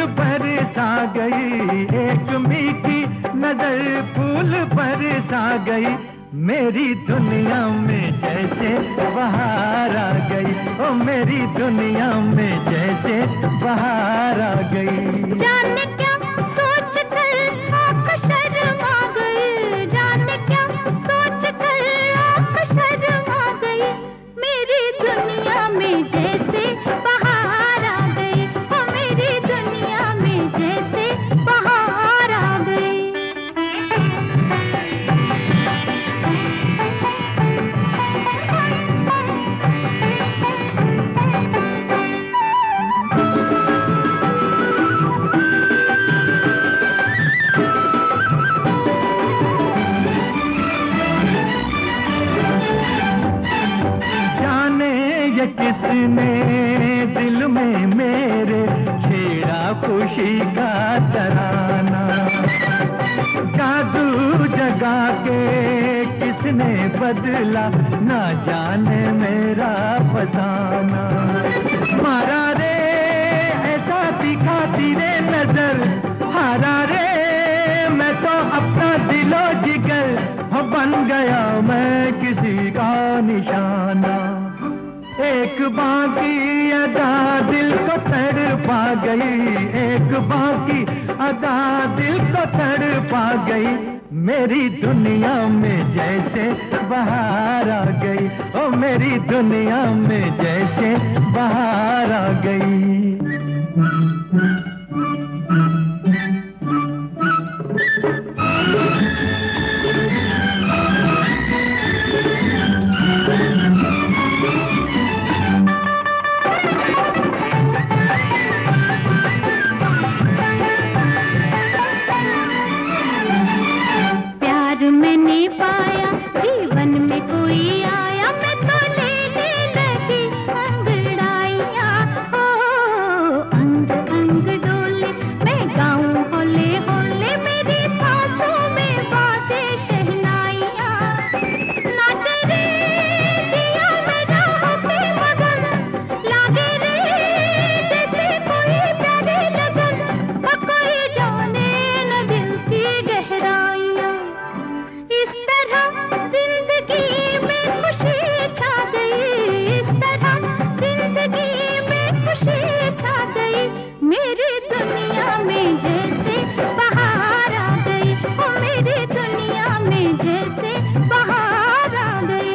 बरसा गई, एक मीठी नजर फूल बरसा गई, मेरी दुनिया में जैसे बहार आ गई, ओ मेरी दुनिया में जैसे बहार आ गई। जाने क्या सोच कर आँख शर्मा गई, जाने क्या सोच कर आँख शर्मा गई, मेरी दुनिया में जैसे बहार आ गई, ओ मेरी दुनिया में जैसे बहार आ गई। किसने दिल में मेरे छेड़ा खुशी का तराना, जादू जगा के किसने बदला ना जाने मेरा फसाना। मारा रे ऐसा दिखा तेरे नजर, हारा रे मैं तो अपना दिलो जिगर, बन गया मैं किसी का निशाना। एक बाकी अदा दिल को तड़पा गई, एक बाकी अदा दिल को तड़पा गई, मेरी दुनिया में जैसे बहार आ गई, ओ मेरी दुनिया में जैसे बहार आ गई। मैंने पाया जीवन में कोई आया, मैं तो लेने लगी अंगड़ाइयाँ, हो अंग अंग डोले मैं गाऊं होले होले, मेरी सांसों में बाजे शहनाइयाँ। नाच रे दिया मेरा होके मगन, लागे रे जैसे कोई प्यारे लगन, कोई जाने न दिल की गहराइयाँ। इस तरह जिंदगी में खुशी छा गई, इस तरह जिंदगी में खुशी छा गई, मेरी दुनिया में जैसे बहार आ गई, ओ मेरी दुनिया में जैसे बहार आ गई।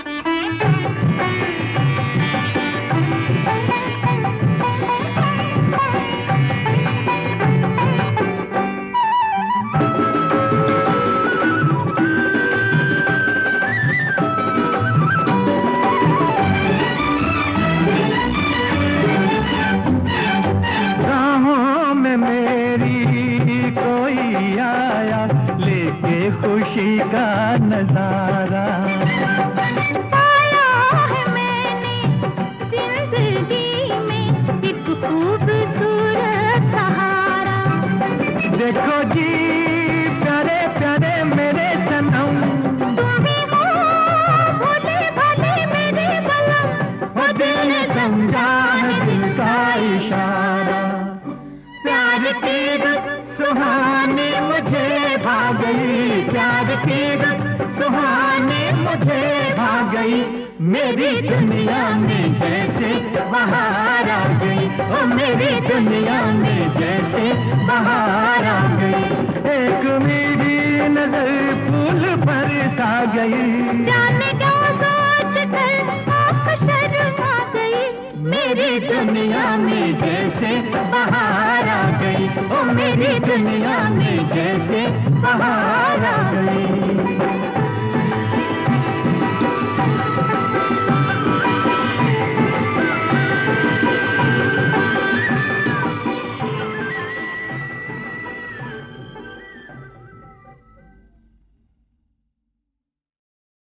कोई आया लेके खुशी का नजारा, पाया है मैंने जिंदगी में एक खूबसूरत सहारा। देखो जी प्यारे प्यारे मेरे सनम, तुम ही हो भोले भाले मेरे बलम, वो दिल ने समझा है दिल का इशारा। प्यार की सुहानी मुझे भा गई, प्यार की सुहानी मुझे भा गई, मेरी दुनिया में जैसे बहार आ गई, ओ मेरी दुनिया में जैसे बहार आ गई। एक मीठी नजर फूल बरसा गई, जाने क्या सोच कर आँख शर्मा गई, मेरी दुनिया में जैसे बहार आ गई, ओ मेरी दुनिया में जैसे बहार